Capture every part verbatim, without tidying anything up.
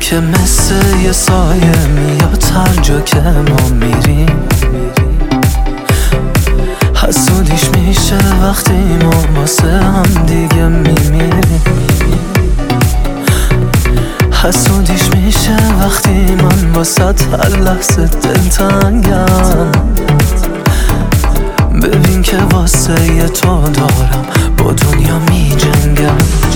که مثل یه سایه میاد هر جا که ما میریم. حسودیش میشه وقتی ما واسه هم دیگه میمیریم. حسودیش میشه وقتی من واسه هر لحظه دلتنگم. ببین که واسه یه تو دارم با دنیا می جنگم.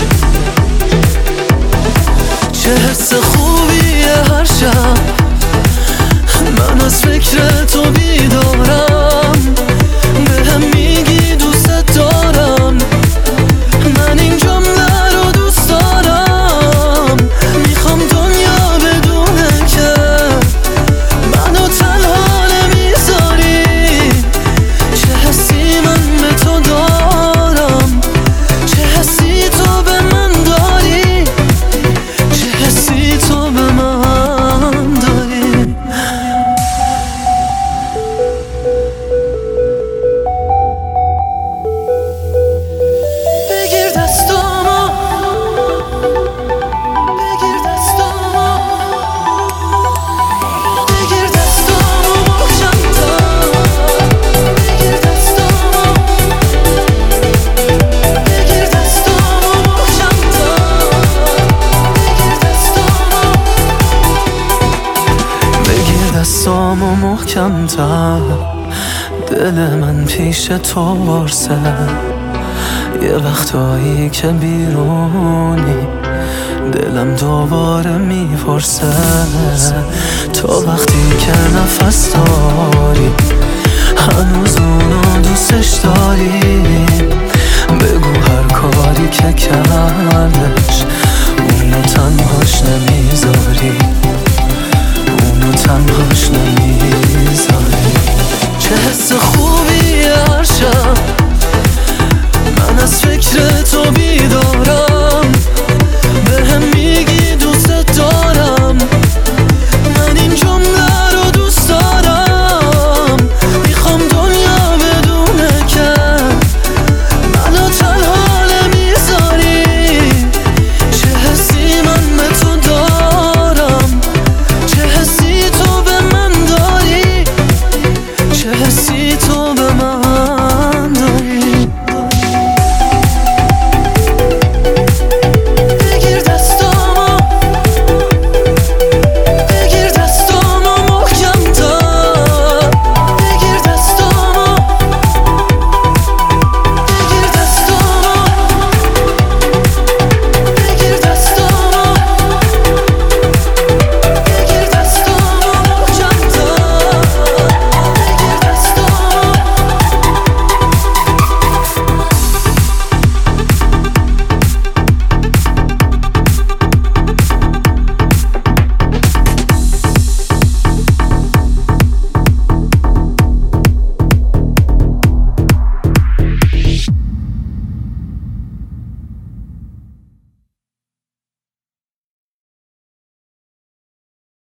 چه حس خوبیه هر شب من از فکر تو بیدارم. به هم میگی دوست دارم، من این جمله رو دوست دارم. میخوام دنیا بدونه که منو تنها نمیذاری. چه حسی من به تو دارم، چه حسی تو به من داری، چه حسی تو به من داری. بگیر دستامو، بگیر دستامو، بگیر دستامو محکم تر. بگیر دستامو، بگیر دستامو محکم تر. بگیر دستامو محکم تر. دل من پیش تو وارسه، یه وقتایی که بیرونی دلم دوباره میپرسه. تا وقتی که نفس داری هنوز اونو دوستش داری. بگو هر کاری که کردش اونو تنهاش نمیذاری.